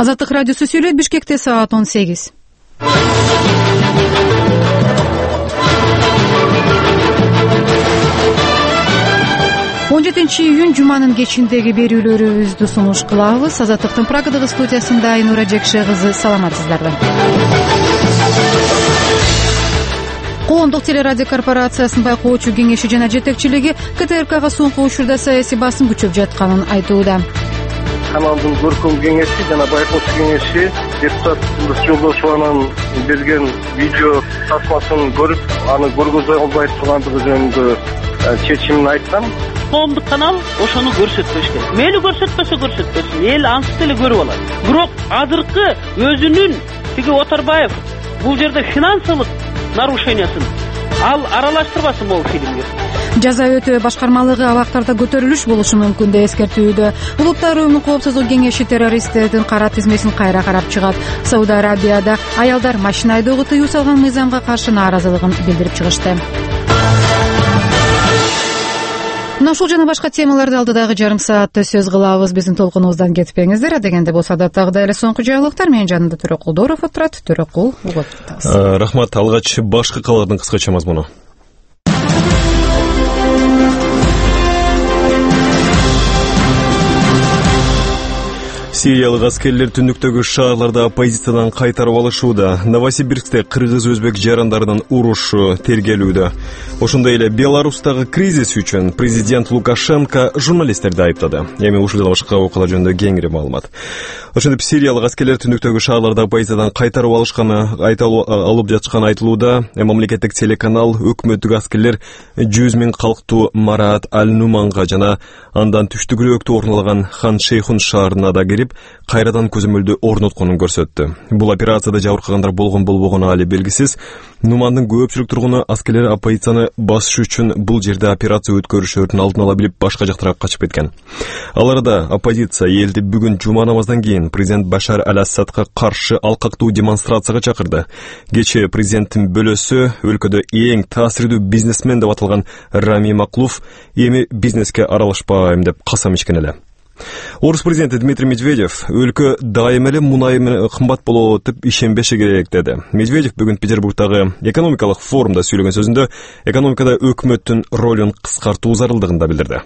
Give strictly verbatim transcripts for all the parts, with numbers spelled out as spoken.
Азаттык радиосу сүйлөйт. Бишкекте саат он сегиз. он жетинчи июнь жуманын кечиндеги берүүлөрүбүздү сунуш кылабыз. Азаттыктын Прагадагы студиясында Айнура Жекше кызы. Саламатсыздарбы? Коомдук телерадио корпорациясынын байкоочу кеңеши жана жетекчилиги КТРКга соңку учурда саясий басым күчөп жатканын айтууда. Каналдын көркөм кеңеши жана байкоочу кеңеши депутат Жолдошованын берген видео тасмасын көрүп, аны көргөзө албай тургандыгы жөнүндө чечимин айткан. Коомдук канал ошону көрсөтпөш керек. Мейли көрсөтпөсө көрсөтпөсүн, эл ансыз эле көрүп алат. Бирок азыркы өзүнүн тиги Отарбаев бул жерде финансылык нарушениясын ал аралаштырбасын бул фильмге. Жаза өтөө башкармалыгы абактарда көтөрүлүш болушу мүмкүн деп эскертүүдө. Улуттар уюмунун коопсуздук кеңеши террористтердин кара тизмесин кайра карап чыгат. Сауд Арабияда аялдар машина айдоого тыюу салган мыйзамга каршы нааразылыгын билдирип чыгышты. Мына ушул жана башка темаларды алдыдагы жарым саатта сөз кылабыз. Биздин толкунубуздан кетпеңиздер. Адегенде болсо адаттагыдай эле соңку жаңылыктар. Менин жанымда Төрөкул Дооров отурат. Төрөкул, угуп атабыз. Рахмат. Алгач башкы кабарлардын кыскача мазмуну. Сириялык аскерлер түндүктөгү шаарларда оппозициядан кайтарып алышууда. Новосибирскте кыргыз-өзбек жарандарынын урушу тергелүүдө. Ошондой эле Беларустагы кризис үчүн президент Лукашенко журналисттерди айыптады. Эми ушул жана башка окуялар жөнүндө кеңири маалымат. Ошондой сириялык аскерлер түндүктөгү шаарларда оппозициядан кайтарып алышканы алып жатышканы айтылууда. Мамлекеттик телеканал өкмөттүк аскерлер жүз миң калктуу Марат Аль-Нуманга жана андан түштүгүрөөктө орун алган Хан Шейхун шаарына да кирип кайрадан көзөмөлдү орнотконун көрсөттү. Бул операцияда жабыркагандар болгон болбогону али белгисиз. Нумандын көпчүлүк тургуну аскерлер оппозицияны басыш үчүн бул жерде операция өткөрүшөрүн алдын ала билип башка жактарга качып кеткен. Ал арада оппозиция элди бүгүн жума намаздан кийин президент Башар Аль-Асадка каршы алкактуу демонстрацияга чакырды. Кечээ президенттин бөлөсү өлкөдө эң таасирдүү бизнесмен деп аталган Рами Маклуф эми бизнеске аралашпайм деп касам ичкен эле. Орус президенти Дмитрий Медведев өлкө дайым эле мунай кымбат болот деп ишенбеши керек деди. Медведев бүгүн Петербургдагы экономикалык форумда сүйлөгөн сөзүндө экономикада өкмөттүн ролун кыскартуу зарылдыгын да билдирди.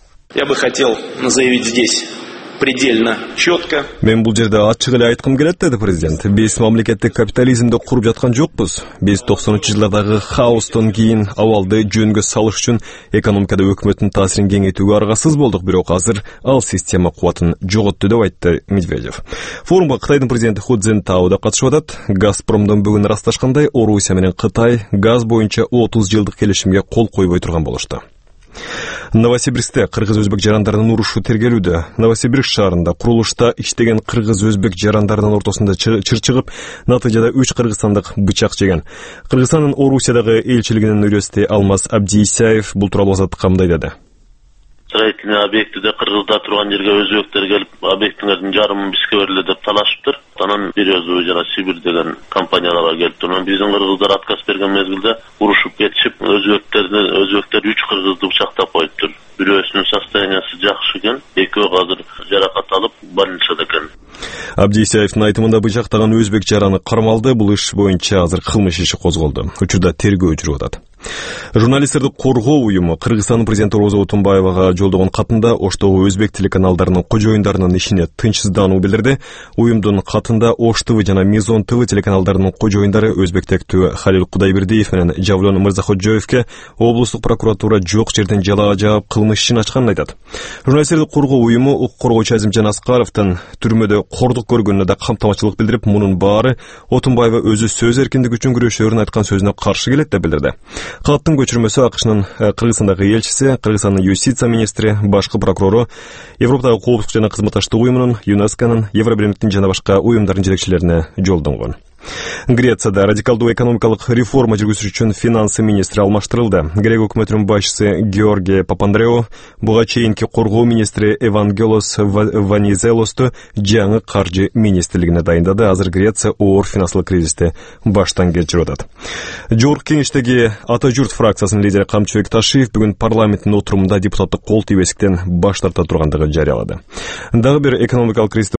Я бы хотел заявить здесь предельно четко. Мен бул жерде ачык эле айткым келет деди президент. Биз мамлекеттик капитализмди куруп жаткан жокпуз. Биз токсонунчу жылдардагы хаостон кийин абалды жөнгө салыш үчүн экономикада өкмөттүн таасирин кеңейтүүгө аргасыз болдук, бирок азыр ал система кубатын жоготту деп айтты Медведев. Форумга Кытайдын президенти Ху Цзинтао да катышып атат. Газпромдон бүгүн ырасташкандай Орусия менен Кытай газ боюнча отуз жылдык келишимге кол койбой турган болушту. Новосибирскте кыргыз-өзбек жарандарынын урушу тергелүүдө. Новосибирск шаарында курулушта иштеген кыргыз-өзбек жарандарынын ортосунда чыр чыгып, натыйжада үч кыргызстандык бычак жеген. Кыргызстандын Орусиядагы элчилигинин юристи Алмаз Абдиисаев бул тууралуу Азаттыкка мындай деди. Строительный объектиде кыргыздар турган жерге өзбектер келип, объектиңердин жарымын бизге бергиле деп талашыптыр. Анан Березовый жана Сибирь деген компанияларга келип турган. Биздин кыргыздар отказ берген мезгилде урушуп кетишип, өзбектерди өзбектер үч кыргызды бычактап коюптур. Бирөөсүнүн состояниясы жакшы экен, экөө азыр жаракат алып больницада экен. Абдиисаевдин айтымында бычактаган өзбек жараны кармалды. Бул иш боюнча азыр кылмыш иши козголду. Учурда тергөө жүрүп атат. Журналисттерди коргоо уюму Кыргызстандын президенти Роза Отунбаевага жолдогон катында Оштогу өзбек телеканалдарынын кожоюндарынын ишине тынчсыздануу билдирди. Уюмдун катында Ош ТВ жана Мизон ТВ телеканалдарынын кожоюндары өзбектектүү Халил Кудайбердиев менен Жавлон Мырзаходжоевке облустук прокуратура жок жерден жалаа жаап кылмыш ишин ачканын айтат. Журналисттерди коргоо уюму укук коргоочу Азимжан Аскаровдун түрмөдө кордук көргөнүнө да камтамачылык билдирип, мунун баары Отунбаева өзү сөз эркиндиги үчүн күрөшөөрүн айткан сөзүнө каршы келет деп билдирди. Каттын көчүрмөсү АКШнын Кыргызстандагы элчиси, Кыргызстандын юстиция министри, башкы прокурору, Европадагы коопсуздук жана кызматташтык уюмунун, ЮНЕСКОнун, Евробиримдиктин жана башка уюмдардын жетекчилерине жолдонгон. Грецияда радикалдуу экономикалык реформа жүргүзүш үчүн финансы министри алмаштырылды. Грек өкмөтүнүн башчысы Георгий Папандреou буга чейинки коргоо министри Евангелос Ванизелосту жаңы каржы министрлигине дайындады. Азыр Греция оор финансылык кризисти баштан кечирип атат. Жогорку кеңештеги Ата журт фракциясынын лидери Камчыбек Ташиев бүгүн парламенттин отурумунда депутаттык кол тийбестиктен баш тарта тургандыгын жарыялады. Дагы бир экономикалык кризисти